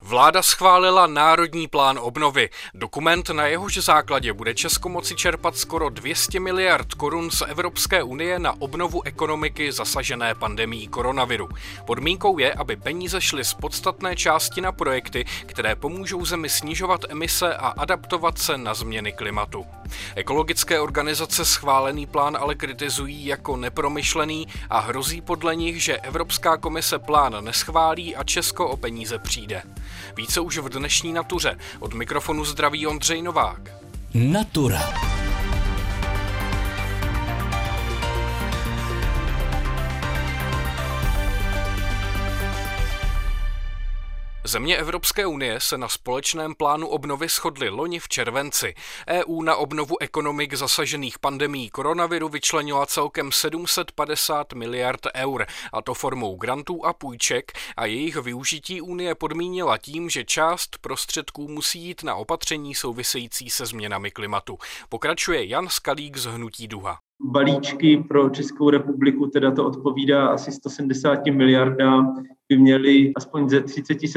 Vláda schválila Národní plán obnovy. Dokument, na jehož základě bude Česko moci čerpat skoro 200 miliard korun z Evropské unie na obnovu ekonomiky zasažené pandemií koronaviru. Podmínkou je, aby peníze šly z podstatné části na projekty, které pomůžou zemi snižovat emise a adaptovat se na změny klimatu. Ekologické organizace schválený plán ale kritizují jako nepromyšlený a hrozí podle nich, že Evropská komise plán neschválí a Česko o peníze přijde. Více už v dnešní Natuře. Od mikrofonu zdraví Ondřej Novák. Natura. Země Evropské unie se na společném plánu obnovy shodly loni v červenci. EU na obnovu ekonomik zasažených pandemií koronaviru vyčlenila celkem 750 miliard eur, a to formou grantů a půjček, a jejich využití unie podmínila tím, že část prostředků musí jít na opatření související se změnami klimatu. Pokračuje Jan Skalík z Hnutí Duha. Balíčky pro Českou republiku, teda to odpovídá asi 170 miliardám, by měly aspoň ze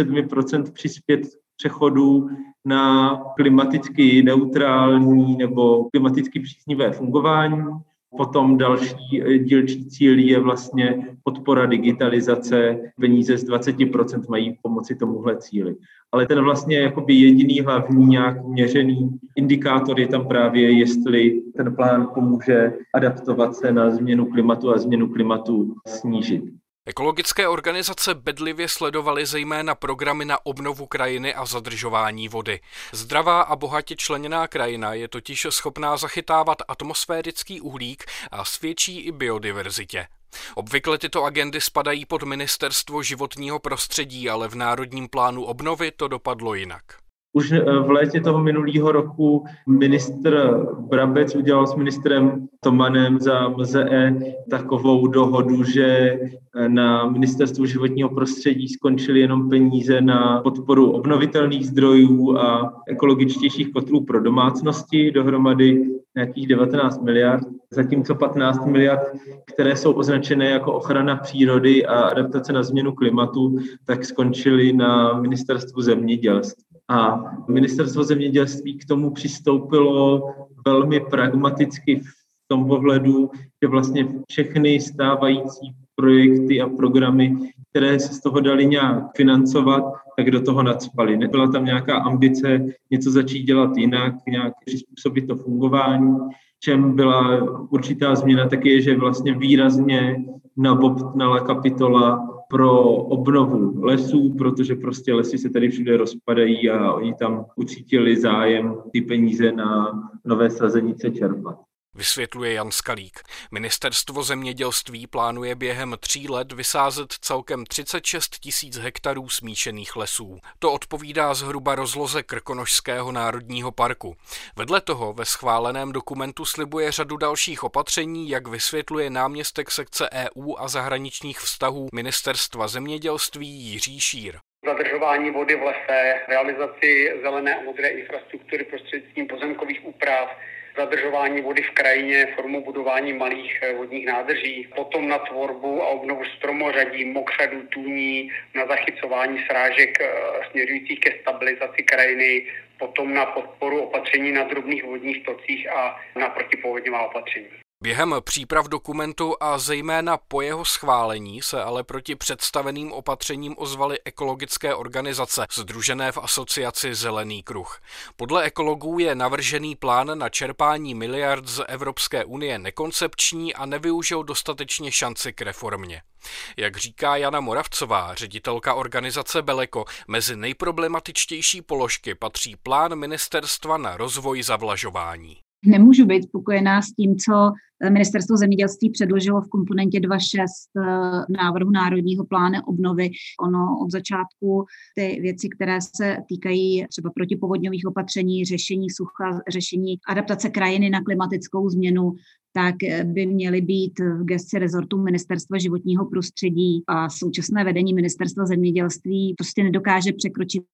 37% přispět přechodu na klimaticky neutrální nebo klimaticky příznivé fungování. Potom další dílčí cíl je vlastně podpora digitalizace. Peníze z 20% mají pomoci tomuhle cíli. Ale ten vlastně jakoby jediný hlavní nějak měřený indikátor je tam právě, jestli ten plán pomůže adaptovat se na změnu klimatu a změnu klimatu snížit. Ekologické organizace bedlivě sledovaly zejména programy na obnovu krajiny a zadržování vody. Zdravá a bohatě členěná krajina je totiž schopná zachytávat atmosférický uhlík a svědčí i biodiverzitě. Obvykle tyto agendy spadají pod Ministerstvo životního prostředí, ale v Národním plánu obnovy to dopadlo jinak. Už v létě toho minulého roku ministr Brabec udělal s ministrem Tomanem za MZE takovou dohodu, že na Ministerstvu životního prostředí skončily jenom peníze na podporu obnovitelných zdrojů a ekologičtějších kotlů pro domácnosti, dohromady nějakých 19 miliard, zatímco 15 miliard, které jsou označené jako ochrana přírody a adaptace na změnu klimatu, tak skončily na Ministerstvu zemědělství. A Ministerstvo zemědělství k tomu přistoupilo velmi pragmaticky v tom ohledu, že vlastně všechny stávající projekty a programy, které se z toho dali nějak financovat, tak do toho nacpali. Nebyla tam nějaká ambice něco začít dělat jinak, nějak přizpůsobit to fungování. Čem byla určitá změna, tak je, že vlastně výrazně nabobtnala kapitola pro obnovu lesů, protože prostě lesy se tady všude rozpadají a oni tam ucítili zájem ty peníze na nové sazenice čerpat. Vysvětluje Jan Skalík. Ministerstvo zemědělství plánuje během 3 let vysázet celkem 36 000 hektarů smíšených lesů. To odpovídá zhruba rozloze Krkonošského národního parku. Vedle toho ve schváleném dokumentu slibuje řadu dalších opatření, jak vysvětluje náměstek sekce EU a zahraničních vztahů Ministerstva zemědělství Jiří Šír. Zadržování vody v lese, realizaci zelené a modré infrastruktury prostřednictvím pozemkových úprav, zadržování vody v krajině formou budování malých vodních nádrží, potom na tvorbu a obnovu stromořadí, mokřadů, tůní, na zachycování srážek směřujících ke stabilizaci krajiny, potom na podporu opatření na drobných vodních tocích a na protipovodňová opatření. Během příprav dokumentu a zejména po jeho schválení se ale proti představeným opatřením ozvaly ekologické organizace sdružené v asociaci Zelený kruh. Podle ekologů je navržený plán na čerpání miliard z Evropské unie nekoncepční a nevyužil dostatečně šanci k reformě. Jak říká Jana Moravcová, ředitelka organizace Beleko, mezi nejproblematičtější položky patří plán ministerstva na rozvoj zavlažování. Nemůžu být spokojená s tím, co Ministerstvo zemědělství předložilo v komponentě 2.6 návrhu Národního plánu obnovy. Ono od začátku ty věci, které se týkají třeba protipovodňových opatření, řešení sucha, řešení adaptace krajiny na klimatickou změnu, tak by měly být v gesci rezortu Ministerstva životního prostředí a současné vedení Ministerstva zemědělství prostě nedokáže překročit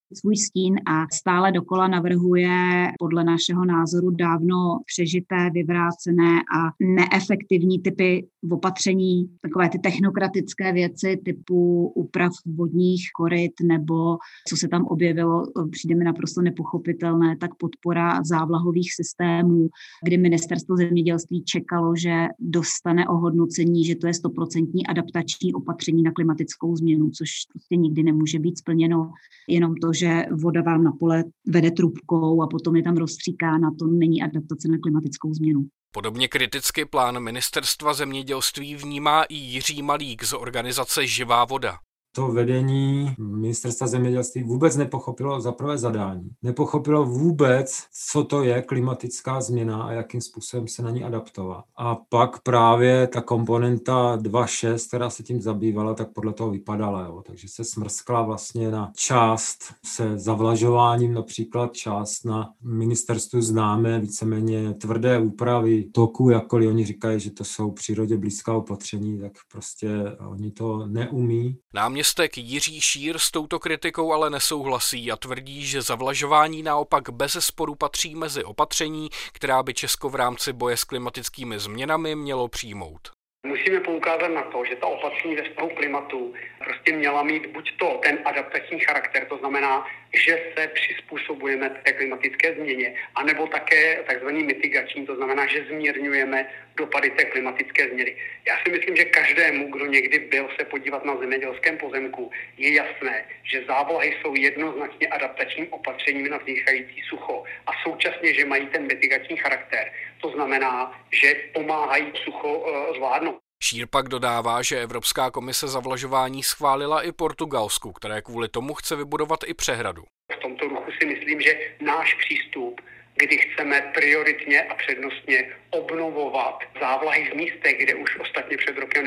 svůj stín a stále dokola navrhuje podle našeho názoru dávno přežité, vyvrácené a neefektivní typy opatření, takové ty technokratické věci typu úprav vodních koryt nebo co se tam objevilo, přijde mi naprosto nepochopitelné, tak podpora závlahových systémů, kdy ministerstvo zemědělství čekalo, že dostane ohodnocení, že to je 100% adaptační opatření na klimatickou změnu, což prostě nikdy nemůže být splněno. Jenom to, že voda vám na pole vede trubkou a potom je tam rozstříkána, to není adaptace na klimatickou změnu. Podobně kriticky plán ministerstva zemědělství vnímá i Jiří Malík z organizace Živá voda. To vedení ministerstva zemědělství vůbec nepochopilo za prvé zadání. Nepochopilo vůbec, co to je klimatická změna a jakým způsobem se na ní adaptovat. A pak právě ta komponenta 2.6, která se tím zabývala, tak podle toho vypadala. Jo. Takže se smrskla vlastně na část se zavlažováním, například část na ministerstvu známé víceméně tvrdé úpravy toku, jakkoliv oni říkají, že to jsou přírodě blízká opatření, tak prostě oni to neumí. Náměstek Jiří Šír s touto kritikou ale nesouhlasí a tvrdí, že zavlažování naopak bezesporu patří mezi opatření, která by Česko v rámci boje s klimatickými změnami mělo přijmout. Musíme poukázat na to, že ta opatření ve vztahu klimatu prostě měla mít buď to ten adaptační charakter, to znamená, že se přizpůsobujeme té klimatické změně, anebo také takzvaný mitigační, to znamená, že zmírňujeme dopady té klimatické změny. Já si myslím, že každému, kdo někdy byl se podívat na zemědělském pozemku, je jasné, že závlahy jsou jednoznačně adaptačním opatřením na vznikající sucho a současně, že mají ten mitigační charakter. To znamená, že pomáhají sucho zvládnout. Šír pak dodává, že Evropská komise zavlažování schválila i Portugalsku, které kvůli tomu chce vybudovat i přehradu. V tomto ruchu si myslím, že náš přístup, kdy chceme prioritně a přednostně obnovovat závlahy v místech, kde už ostatně před rokem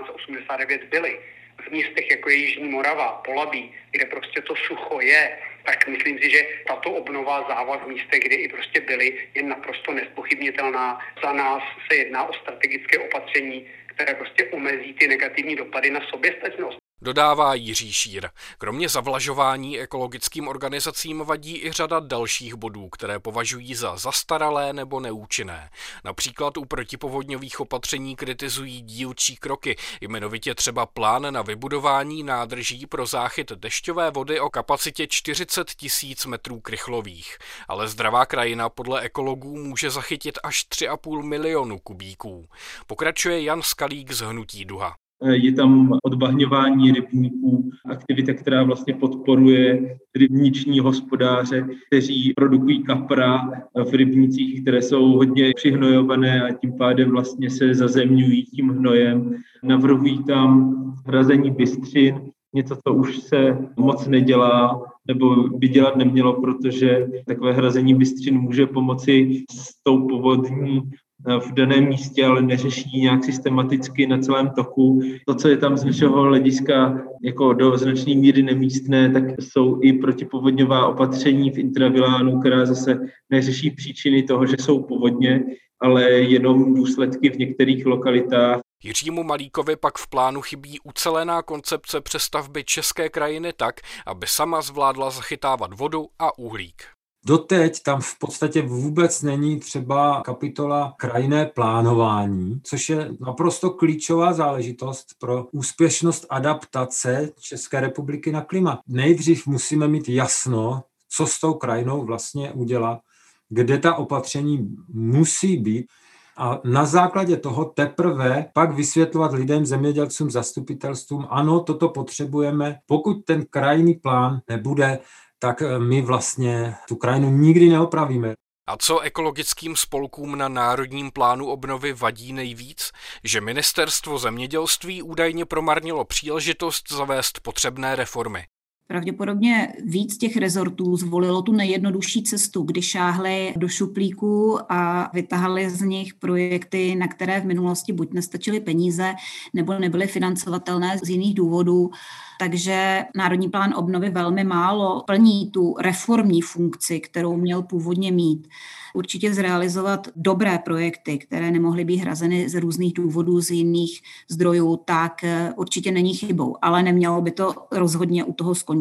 1989 byly, v místech jako je Jižní Morava, Polabí, kde prostě to sucho je, tak myslím si, že tato obnova závlah v místech, kde i prostě byly, je naprosto nezpochybnitelná. Za nás se jedná o strategické opatření, které prostě omezí ty negativní dopady na soběstačnost. Dodává Jiří Šír. Kromě zavlažování ekologickým organizacím vadí i řada dalších bodů, které považují za zastaralé nebo neúčinné. Například u protipovodňových opatření kritizují dílčí kroky, jmenovitě třeba plán na vybudování nádrží pro záchyt dešťové vody o kapacitě 40 000 metrů krychlových. Ale zdravá krajina podle ekologů může zachytit až 3,5 milionu kubíků. Pokračuje Jan Skalík z Hnutí Duha. Je tam odbahňování rybníků, aktivita, která vlastně podporuje rybniční hospodáře, kteří produkují kapra v rybnících, které jsou hodně přihnojované a tím pádem vlastně se zazemňují tím hnojem. Navrhují tam hrazení bystřin, něco, co už se moc nedělá, nebo by dělat nemělo, protože takové hrazení bystřin může pomoci s tou povodní v daném místě, ale neřeší nějak systematicky na celém toku. To, co je tam z našeho hlediska jako do značné míry nemístné, tak jsou i protipovodňová opatření v intravilánu, která zase neřeší příčiny toho, že jsou povodně, ale jenom důsledky v některých lokalitách. Jiřímu Malíkovi pak v plánu chybí ucelená koncepce přestavby české krajiny tak, aby sama zvládla zachytávat vodu a uhlík. Doteď tam v podstatě vůbec není třeba kapitola krajinné plánování, což je naprosto klíčová záležitost pro úspěšnost adaptace České republiky na klima. Nejdřív musíme mít jasno, co s tou krajinou vlastně udělat, kde ta opatření musí být a na základě toho teprve pak vysvětlovat lidem, zemědělcům, zastupitelstvům, ano, toto potřebujeme. Pokud ten krajinný plán nebude, tak my vlastně tu krajinu nikdy neopravíme. A co ekologickým spolkům na Národním plánu obnovy vadí nejvíc? Že ministerstvo zemědělství údajně promarnilo příležitost zavést potřebné reformy. Pravděpodobně víc těch rezortů zvolilo tu nejjednodušší cestu, kdy šáhli do šuplíku a vytahali z nich projekty, na které v minulosti buď nestačily peníze, nebo nebyly financovatelné z jiných důvodů. Takže Národní plán obnovy velmi málo plní tu reformní funkci, kterou měl původně mít. Určitě zrealizovat dobré projekty, které nemohly být hrazeny z různých důvodů, z jiných zdrojů, tak určitě není chybou, ale nemělo by to rozhodně u toho skončit.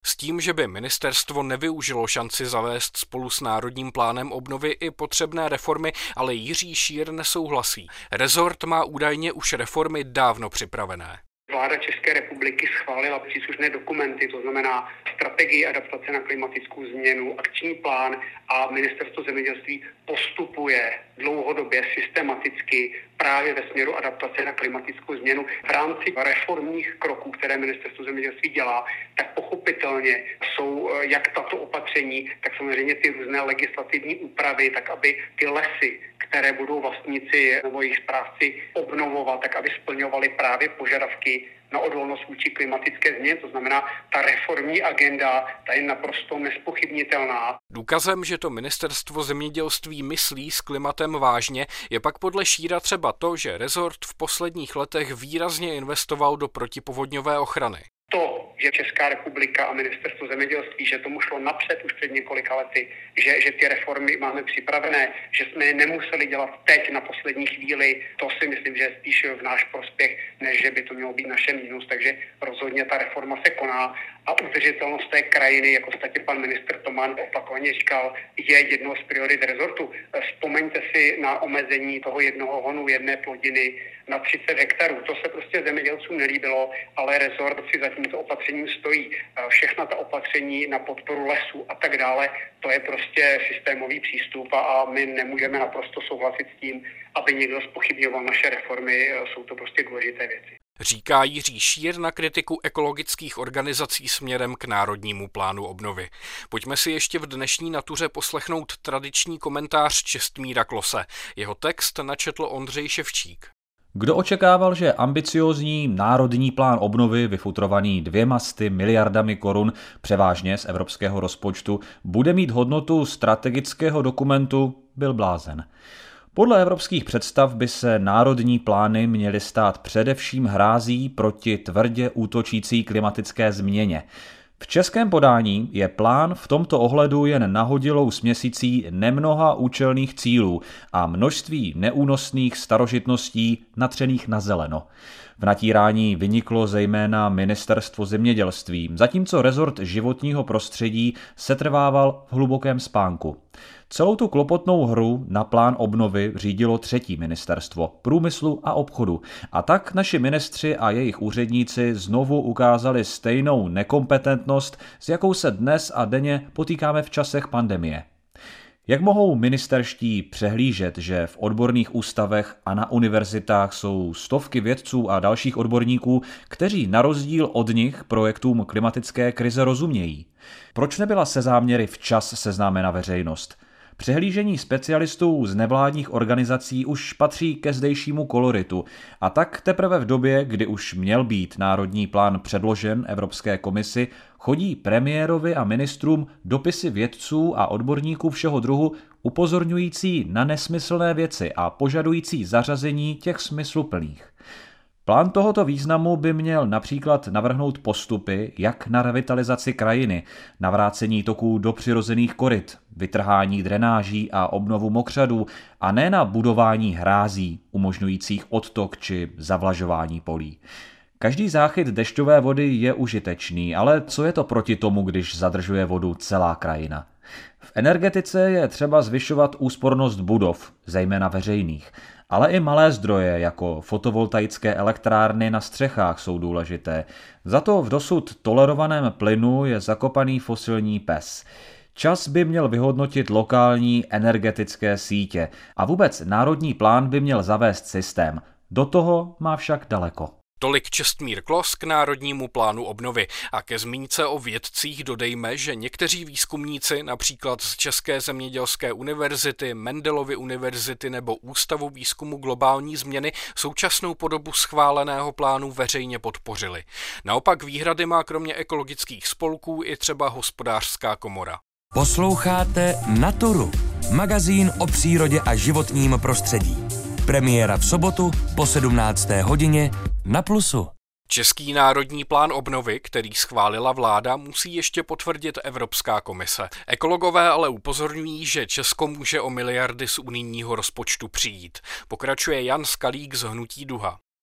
S tím, že by ministerstvo nevyužilo šanci zavést spolu s Národním plánem obnovy i potřebné reformy, ale Jiří Šír nesouhlasí. Rezort má údajně už reformy dávno připravené. Vláda České republiky schválila příslušné dokumenty, to znamená strategii adaptace na klimatickou změnu, akční plán a ministerstvo zemědělství postupuje dlouhodobě systematicky právě ve směru adaptace na klimatickou změnu. V rámci reformních kroků, které ministerstvo zemědělství dělá, tak pochopitelně jsou jak tato opatření, tak samozřejmě ty různé legislativní úpravy, tak aby ty lesy, které budou vlastníci nebo jejich správci obnovovat, tak aby splňovali právě požadavky na odolnost vůči klimatické změně. To znamená, ta reformní agenda, ta je naprosto nezpochybnitelná. Důkazem, že to ministerstvo zemědělství myslí s klimatem vážně, je pak podle Šíra třeba to, že rezort v posledních letech výrazně investoval do protipovodňové ochrany. To, že Česká republika a ministerstvo zemědělství, že tomu šlo napřed už před několika lety, že ty reformy máme připravené, že jsme je nemuseli dělat teď na poslední chvíli, to si myslím, že je spíš v náš prospěch, než že by to mělo být naše mínus. Takže rozhodně ta reforma se koná a udržitelnost té krajiny, jak ostatně pan ministr Toman opakovaně říkal, je jednou z priorit rezortu. Vzpomeňte si na omezení toho jednoho honu, jedné plodiny na 30 hektarů. To se prostě zemědělcům nelíbilo, ale rezort si za tímto opatřením stojí. Všechna ta opatření na podporu lesů a tak dále, to je prostě systémový přístup a my nemůžeme naprosto souhlasit s tím, aby někdo zpochybňoval naše reformy. Jsou to prostě důležité věci. Říká Jiří Šír na kritiku ekologických organizací směrem k Národnímu plánu obnovy. Pojďme si ještě v dnešní Natuře poslechnout tradiční komentář Čestmíra Klose. Jeho text načetl Ondřej Ševčík. Kdo očekával, že ambiciózní Národní plán obnovy, vyfutrovaný 200 miliardami korun, převážně z evropského rozpočtu, bude mít hodnotu strategického dokumentu, byl blázen. Podle evropských představ by se národní plány měly stát především hrází proti tvrdě útočící klimatické změně. V českém podání je plán v tomto ohledu jen nahodilou směsicí nemnoha účelných cílů a množství neúnosných starožitností natřených na zeleno. V natírání vyniklo zejména ministerstvo zemědělství, zatímco rezort životního prostředí setrvával v hlubokém spánku. Celou tu klopotnou hru na plán obnovy řídilo třetí ministerstvo, průmyslu a obchodu. A tak naši ministři a jejich úředníci znovu ukázali stejnou nekompetentnost, s jakou se dnes a denně potýkáme v časech pandemie. Jak mohou ministerští přehlížet, že v odborných ústavech a na univerzitách jsou stovky vědců a dalších odborníků, kteří na rozdíl od nich projektům klimatické krize rozumějí? Proč nebyla se záměry včas seznámena veřejnost? Přehlížení specialistů z nevládních organizací už patří ke zdejšímu koloritu a tak teprve v době, kdy už měl být národní plán předložen Evropské komisi, chodí premiérovi a ministrům dopisy vědců a odborníků všeho druhu upozorňující na nesmyslné věci a požadující zařazení těch smysluplných. Plán tohoto významu by měl například navrhnout postupy, jak na revitalizaci krajiny, navrácení toků do přirozených koryt, vytrhání drenáží a obnovu mokřadů a ne na budování hrází, umožňujících odtok či zavlažování polí. Každý záchyt dešťové vody je užitečný, ale co je to proti tomu, když zadržuje vodu celá krajina? V energetice je třeba zvyšovat úspornost budov, zejména veřejných, ale i malé zdroje jako fotovoltaické elektrárny na střechách jsou důležité. Za to v dosud tolerovaném plynu je zakopaný fosilní pes. Čas by měl vyhodnotit lokální energetické sítě a vůbec národní plán by měl zavést systém. Do toho má však daleko. Tolik Čestmír Klos k Národnímu plánu obnovy. A ke zmínce o vědcích dodejme, že někteří výzkumníci, například z České zemědělské univerzity, Mendelovy univerzity nebo Ústavu výzkumu globální změny, současnou podobu schváleného plánu veřejně podpořili. Naopak výhrady má kromě ekologických spolků i třeba Hospodářská komora. Posloucháte Naturu, magazín o přírodě a životním prostředí. Premiéra v sobotu po 17. hodině na Plusu. Český národní plán obnovy, který schválila vláda, musí ještě potvrdit Evropská komise. Ekologové ale upozorňují, že Česko může o miliardy z unijního rozpočtu přijít. Pokračuje Jan Skalík z Hnutí Duha.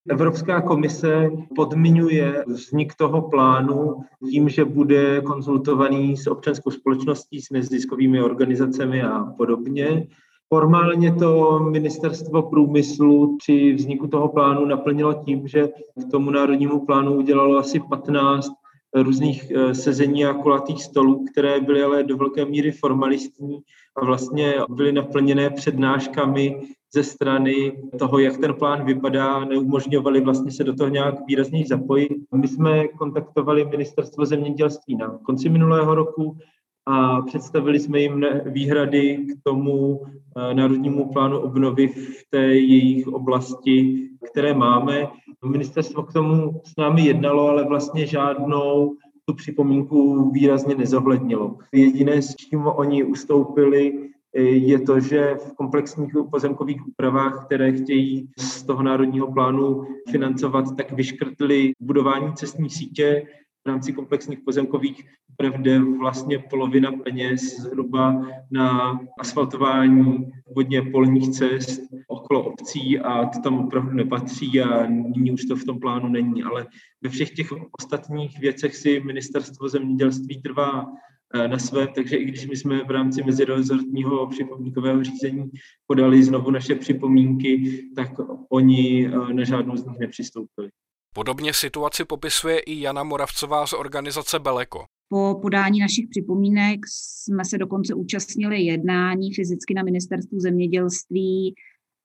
Evropská komise podmiňuje vznik toho plánu tím, že bude konzultovaný s občanskou společností, s neziskovými organizacemi a podobně. Formálně to Ministerstvo průmyslu při vzniku toho plánu naplnilo tím, že k tomu národnímu plánu udělalo asi 15 různých sezení a kulatých stolů, které byly ale do velké míry formalistní a vlastně byly naplněné přednáškami ze strany toho, jak ten plán vypadá, neumožňovali vlastně se do toho nějak výrazněji zapojit. My jsme kontaktovali Ministerstvo zemědělství na konci minulého roku a představili jsme jim výhrady k tomu národnímu plánu obnovy v té jejich oblasti, které máme. Ministerstvo k tomu s námi jednalo, ale vlastně žádnou tu připomínku výrazně nezohlednilo. Jediné, s čím oni ustoupili, je to, že v komplexních pozemkových úpravách, které chtějí z toho národního plánu financovat, tak vyškrtli budování cestní sítě. V rámci komplexních pozemkových úprav jde vlastně polovina peněz zhruba na asfaltování vodně polních cest okolo obcí a to tam opravdu nepatří a nyní už to v tom plánu není. Ale ve všech těch ostatních věcech si Ministerstvo zemědělství trvá na svém, takže i když my jsme v rámci mezirezortního připomínkového řízení podali znovu naše připomínky, tak oni na žádnou z nich nepřistoupili. Podobně situaci popisuje i Jana Moravcová z organizace Beleko. Po podání našich připomínek jsme se dokonce účastnili jednání fyzicky na Ministerstvu zemědělství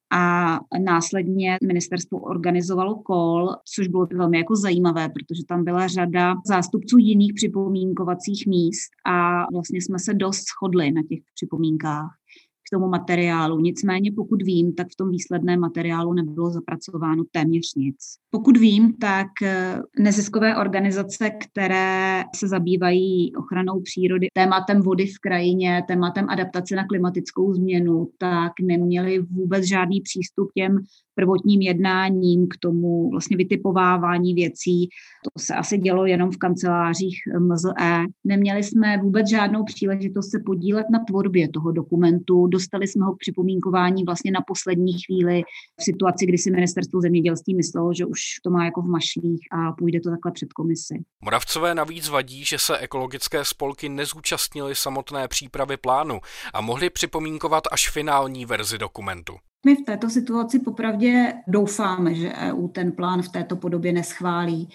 a následně ministerstvo organizovalo call, což bylo velmi jako zajímavé, protože tam byla řada zástupců jiných připomínkovacích míst a vlastně jsme se dost shodli na těch připomínkách k tomu materiálu. Nicméně pokud vím, tak v tom výsledném materiálu nebylo zapracováno téměř nic. Pokud vím, tak neziskové organizace, které se zabývají ochranou přírody, tématem vody v krajině, tématem adaptace na klimatickou změnu, tak neměly vůbec žádný přístup těm prvotním jednáním, k tomu vlastně vytipovávání věcí. To se asi dělo jenom v kancelářích MZE. Neměli jsme vůbec žádnou příležitost se podílet na tvorbě toho dokumentu. Dostali jsme ho k připomínkování vlastně na poslední chvíli v situaci, kdy si Ministerstvo zemědělství myslelo, že už to má jako v mašlích a půjde to takhle před komisi. Moravcové navíc vadí, že se ekologické spolky nezúčastnily samotné přípravy plánu a mohly připomínkovat až finální verzi dokumentu. My v této situaci popravdě doufáme, že EU ten plán v této podobě neschválí.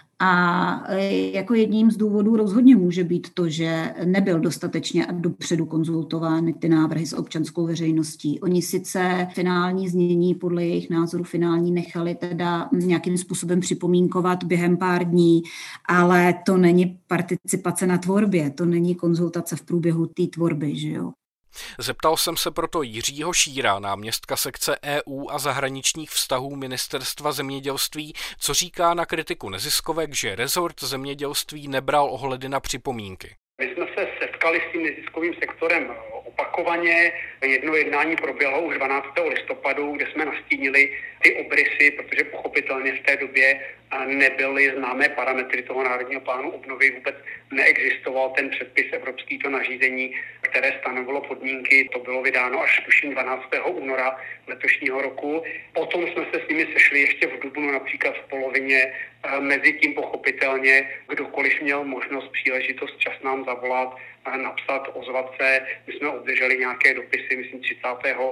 A jako jedním z důvodů rozhodně může být to, že nebyl dostatečně dopředu konzultovány ty návrhy s občanskou veřejností. Oni sice finální znění podle jejich názoru finální nechali teda nějakým způsobem připomínkovat během pár dní, ale to není participace na tvorbě, to není konzultace v průběhu té tvorby, že jo. Zeptal jsem se proto Jiřího Šíra, náměstka sekce EU a zahraničních vztahů Ministerstva zemědělství, co říká na kritiku neziskovek, že rezort zemědělství nebral ohledy na připomínky. My jsme se setkali s tím neziskovým sektorem opakovaně. Jedno jednání proběhlo už 12. listopadu, kde jsme nastínili ty obrysy, protože pochopitelně v té době nebyly známé parametry toho národního plánu obnovy, vůbec neexistoval ten předpis evropský, to nařízení, které stanovilo podmínky. To bylo vydáno až tuším 12. února letošního roku. Potom jsme se s nimi sešli ještě v dubnu, například v polovině. Mezitím pochopitelně kdokoliv měl možnost, příležitost, čas nám zavolat, napsat, ozvat se. My jsme obdrželi nějaké dopisy, myslím 30.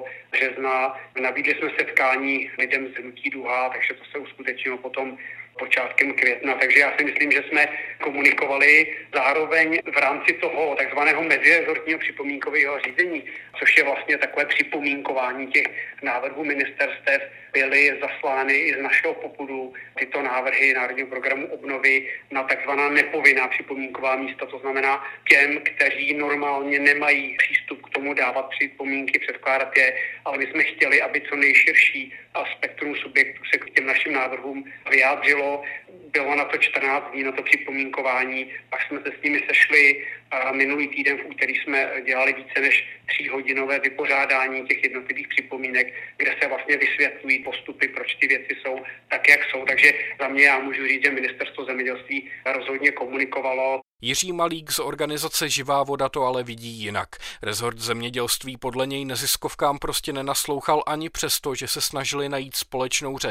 března. Nabídli jsme setkání lidem z hnutí Duha, takže to se uskutečnilo potom počátkem května. Takže já si myslím, že jsme komunikovali zároveň v rámci toho takzvaného mezirezortního připomínkového řízení, což je vlastně takové připomínkování těch návrhů ministerstev, byly zaslány i z našeho popudu tyto návrhy Národního programu obnovy na takzvaná nepovinná připomínková místa, to znamená těm, kteří normálně nemají přístup k tomu dávat připomínky, předkládat je, ale my jsme chtěli, aby co nejširší spektrum subjektů se k těm našim návrhům vyjádřilo. Bylo na to 14 dní, na to připomínkování, pak jsme se s nimi sešli. Minulý týden v úterý jsme dělali více než 3hodinové vypořádání těch jednotlivých připomínek, kde se vlastně vysvětlují postupy, proč ty věci jsou tak, jak jsou. Takže za mě já můžu říct, že Ministerstvo zemědělství rozhodně komunikovalo. Jiří Malík z organizace Živá voda to ale vidí jinak. Rezort zemědělství podle něj neziskovkám prostě nenaslouchal ani přesto, že se snažili najít společnou řeč.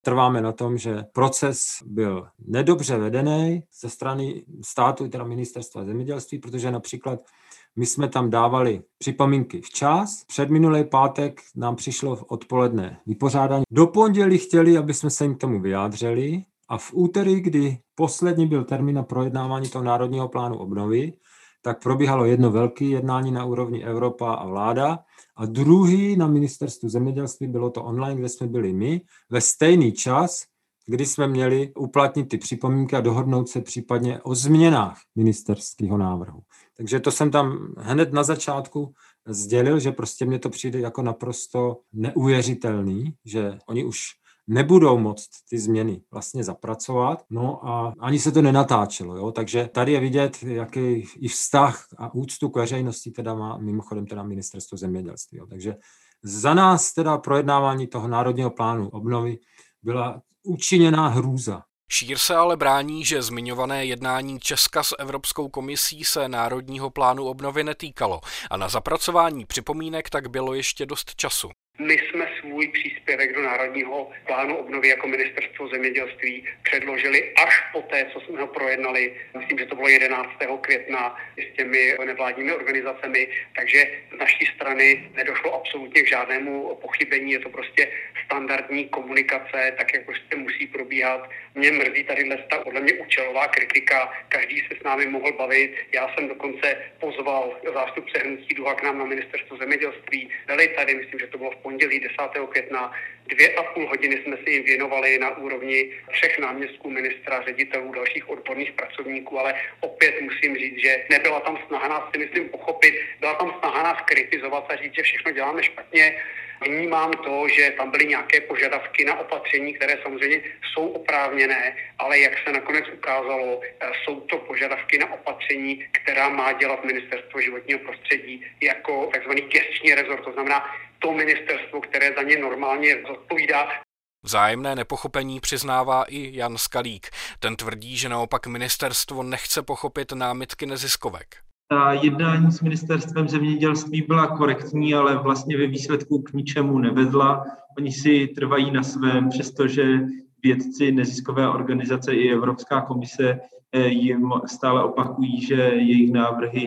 Trváme na tom, že proces byl nedobře vedený ze strany státu, teda ministerstva zemědělství, protože například my jsme tam dávali připomínky včas. Před minulý pátek nám přišlo v odpoledne vypořádání. Do pondělí chtěli, aby jsme se jim k tomu vyjádřili, a v úterý, kdy poslední byl termín na projednávání toho národního plánu obnovy, tak probíhalo jedno velké jednání na úrovni Evropa a vláda a druhý na ministerstvu zemědělství, bylo to online, kde jsme byli my, ve stejný čas, kdy jsme měli uplatnit ty připomínky a dohodnout se případně o změnách ministerského návrhu. Takže to jsem tam hned na začátku sdělil, že prostě mně to přijde jako naprosto neuvěřitelný, že oni už nebudou moct ty změny vlastně zapracovat, no a ani se to nenatáčelo, jo? Takže tady je vidět, jaký i vztah a úctu k veřejnosti teda má mimochodem teda ministerstvo zemědělství, jo? Takže za nás teda projednávání toho národního plánu obnovy byla učiněná hrůza. Šír se ale brání, že zmiňované jednání Česka s Evropskou komisí se národního plánu obnovy netýkalo a na zapracování připomínek tak bylo ještě dost času. My jsme svůj příspěvek do Národního plánu obnovy jako ministerstvo zemědělství předložili až poté, co jsme ho projednali. Myslím, že to bylo 11. května s těmi nevládními organizacemi, takže z naší strany nedošlo absolutně k žádnému pochybení. Je to prostě standardní komunikace, tak jak prostě musí probíhat. Mě mrzí tadyhle ta podle mě účelová kritika. Každý se s námi mohl bavit. Já jsem dokonce pozval zástupce hnutí Duha k nám na ministerstvo zemědělství. Byli tady, myslím, že to bylo v pondělí 10. května. 2,5 hodiny jsme se jim věnovali na úrovni 3 náměstků ministra, ředitelů, dalších odborných pracovníků, ale opět musím říct, že nebyla tam snaha nás, si myslím, pochopit, byla tam snaha nás kritizovat a říct, že všechno děláme špatně. Vnímám to, že tam byly nějaké požadavky na opatření, které samozřejmě jsou oprávněné, ale jak se nakonec ukázalo, jsou to požadavky na opatření, která má dělat ministerstvo životního prostředí jako takzvaný gesční rezort, to znamená to ministerstvo, které za ně normálně zodpovídá. Vzájemné nepochopení přiznává i Jan Skalík. Ten tvrdí, že naopak ministerstvo nechce pochopit námitky neziskovek. Ta jednání s ministerstvem zemědělství byla korektní, ale vlastně ve výsledku k ničemu nevedla. Oni si trvají na svém, přestože vědci, neziskové organizace i Evropská komise jim stále opakují, že jejich návrhy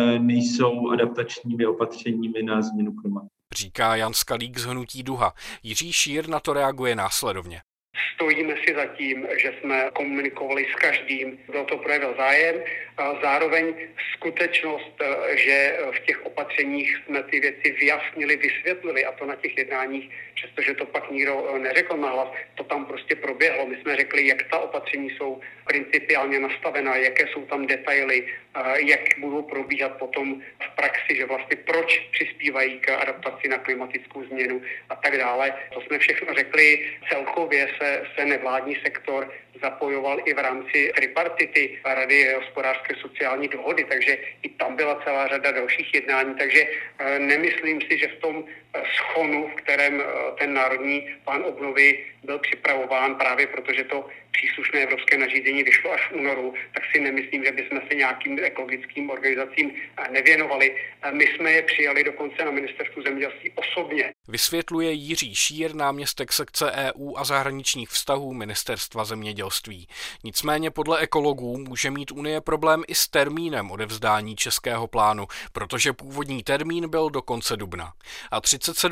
nejsou adaptačními opatřeními na změnu klimatu. Říká Jan Skalík z hnutí Duha. Jiří Šír na to reaguje následovně. Stojíme si za tím, že jsme komunikovali s každým, kdo to projevil zájem. Zároveň skutečnost, že v těch opatřeních jsme ty věci vyjasnili, vysvětlili, a to na těch jednáních, přestože to pak nikdo neřekl nahlas, to tam prostě proběhlo. My jsme řekli, jak ta opatření jsou principiálně nastavená, jaké jsou tam detaily, jak budou probíhat potom v praxi, že vlastně proč přispívají k adaptaci na klimatickou změnu a tak dále. To jsme všechno řekli. Celkově se nevládní sektor zapojoval i v rámci tripartity Rady hospodářské sociální dohody, takže i tam byla celá řada dalších jednání, takže nemyslím si, že v tom schonu, v kterém ten národní plán obnovy byl připravován, právě protože to příslušné evropské nařízení vyšlo až v únoru, tak si nemyslím, že bychom se nějakým ekologickým organizacím nevěnovali. My jsme je přijali dokonce na ministerstvu zemědělství osobně. Vysvětluje Jiří Šír, náměstek sekce EU a zahraničních vztahů ministerstva zemědělství. Nicméně podle ekologů může mít Unie problém i s termínem odevzdání českého plánu, protože původní termín byl do konce dubna. A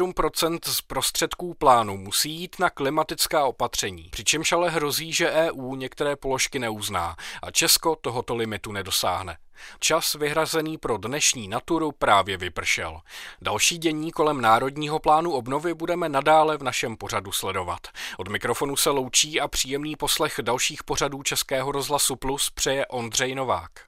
37% z prostředků plánu musí jít na klimatická opatření, přičemž ale hrozí, že EU některé položky neuzná a Česko tohoto limitu nedosáhne. Čas vyhrazený pro dnešní Naturu právě vypršel. Další dění kolem Národního plánu obnovy budeme nadále v našem pořadu sledovat. Od mikrofonu se loučí a příjemný poslech dalších pořadů Českého rozhlasu Plus přeje Ondřej Novák.